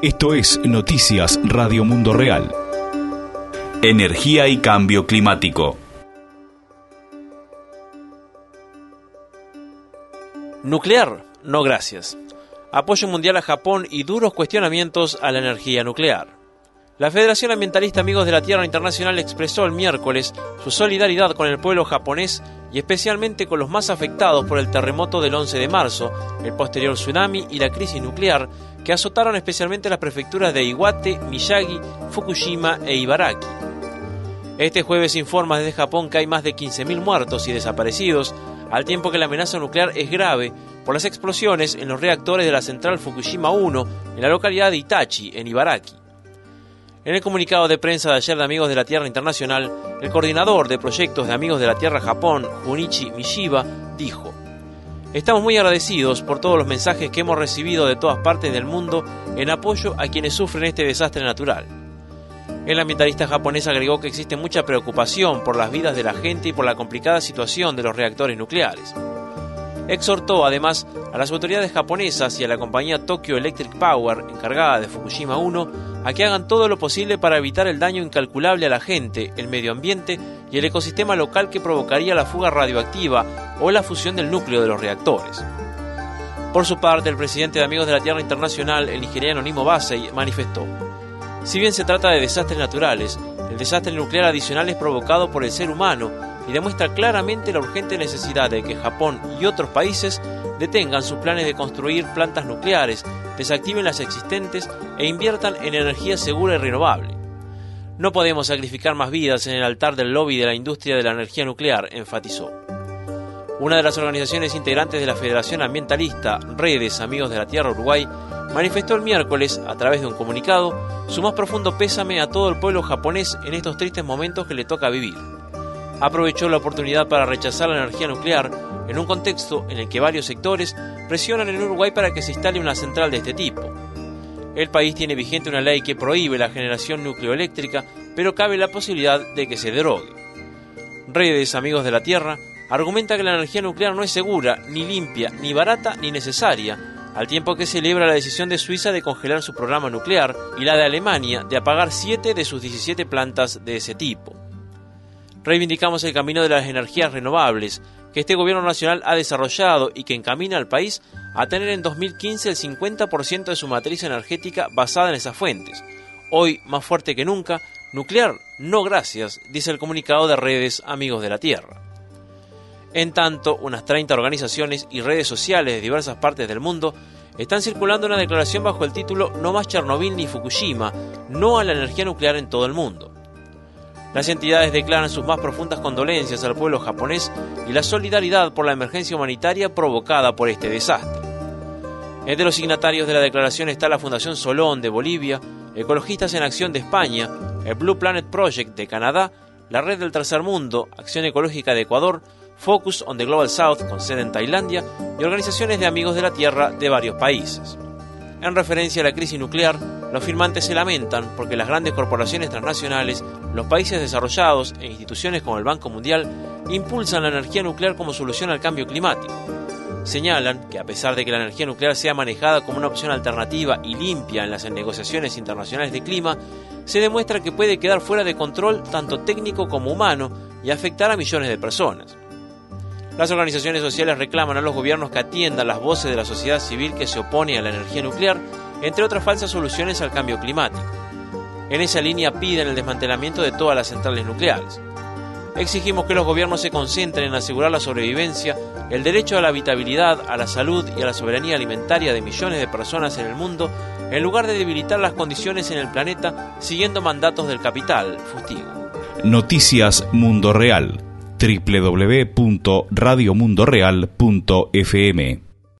Esto es Noticias Radio Mundo Real. Energía y cambio climático. Nuclear, no gracias. Apoyo mundial a Japón y duros cuestionamientos a la energía nuclear. La Federación Ambientalista Amigos de la Tierra Internacional expresó el miércoles su solidaridad con el pueblo japonés y especialmente con los más afectados por el terremoto del 11 de marzo, el posterior tsunami y la crisis nuclear que azotaron especialmente las prefecturas de Iwate, Miyagi, Fukushima e Ibaraki. Este jueves se informa desde Japón que hay más de 15.000 muertos y desaparecidos, al tiempo que la amenaza nuclear es grave por las explosiones en los reactores de la central Fukushima 1 en la localidad de Itachi, en Ibaraki. En el comunicado de prensa de ayer de Amigos de la Tierra Internacional, el coordinador de proyectos de Amigos de la Tierra Japón, Junichi Mishiba, dijo: "Estamos muy agradecidos por todos los mensajes que hemos recibido de todas partes del mundo en apoyo a quienes sufren este desastre natural". El ambientalista japonés agregó que existe mucha preocupación por las vidas de la gente y por la complicada situación de los reactores nucleares. Exhortó además a las autoridades japonesas y a la compañía Tokyo Electric Power, encargada de Fukushima 1, a que hagan todo lo posible para evitar el daño incalculable a la gente, el medio ambiente y el ecosistema local que provocaría la fuga radioactiva o la fusión del núcleo de los reactores. Por su parte, el presidente de Amigos de la Tierra Internacional, el nigeriano Nimo Bassey, manifestó: "Si bien se trata de desastres naturales, el desastre nuclear adicional es provocado por el ser humano y demuestra claramente la urgente necesidad de que Japón y otros países detengan sus planes de construir plantas nucleares, desactiven las existentes e inviertan en energía segura y renovable. No podemos sacrificar más vidas en el altar del lobby de la industria de la energía nuclear", enfatizó. Una de las organizaciones integrantes de la Federación Ambientalista, Redes Amigos de la Tierra Uruguay, manifestó el miércoles, a través de un comunicado, su más profundo pésame a todo el pueblo japonés en estos tristes momentos que le toca vivir. Aprovechó la oportunidad para rechazar la energía nuclear en un contexto en el que varios sectores presionan en Uruguay para que se instale una central de este tipo. El país tiene vigente una ley que prohíbe la generación nucleoeléctrica, pero cabe la posibilidad de que se derogue. Redes Amigos de la Tierra argumenta que la energía nuclear no es segura, ni limpia, ni barata, ni necesaria, al tiempo que celebra la decisión de Suiza de congelar su programa nuclear y la de Alemania de apagar 7 de sus 17 plantas de ese tipo. Reivindicamos el camino de las energías renovables que este gobierno nacional ha desarrollado y que encamina al país a tener en 2015 el 50% de su matriz energética basada en esas fuentes. Hoy, más fuerte que nunca, nuclear, no gracias, dice el comunicado de Redes Amigos de la Tierra. En tanto, unas 30 organizaciones y redes sociales de diversas partes del mundo están circulando una declaración bajo el título "No más Chernobyl ni Fukushima, no a la energía nuclear en todo el mundo". Las entidades declaran sus más profundas condolencias al pueblo japonés y la solidaridad por la emergencia humanitaria provocada por este desastre. Entre los signatarios de la declaración está la Fundación Solón de Bolivia, Ecologistas en Acción de España, el Blue Planet Project de Canadá, la Red del Tercer Mundo, Acción Ecológica de Ecuador, Focus on the Global South con sede en Tailandia y organizaciones de Amigos de la Tierra de varios países. En referencia a la crisis nuclear, los firmantes se lamentan porque las grandes corporaciones transnacionales, los países desarrollados e instituciones como el Banco Mundial impulsan la energía nuclear como solución al cambio climático. Señalan que a pesar de que la energía nuclear sea manejada como una opción alternativa y limpia en las negociaciones internacionales de clima, se demuestra que puede quedar fuera de control tanto técnico como humano y afectar a millones de personas. Las organizaciones sociales reclaman a los gobiernos que atiendan las voces de la sociedad civil que se opone a la energía nuclear, entre otras falsas soluciones al cambio climático. En esa línea piden el desmantelamiento de todas las centrales nucleares. Exigimos que los gobiernos se concentren en asegurar la sobrevivencia, el derecho a la habitabilidad, a la salud y a la soberanía alimentaria de millones de personas en el mundo, en lugar de debilitar las condiciones en el planeta siguiendo mandatos del capital, fustigo. Noticias Mundo Real. www.radiomundoreal.fm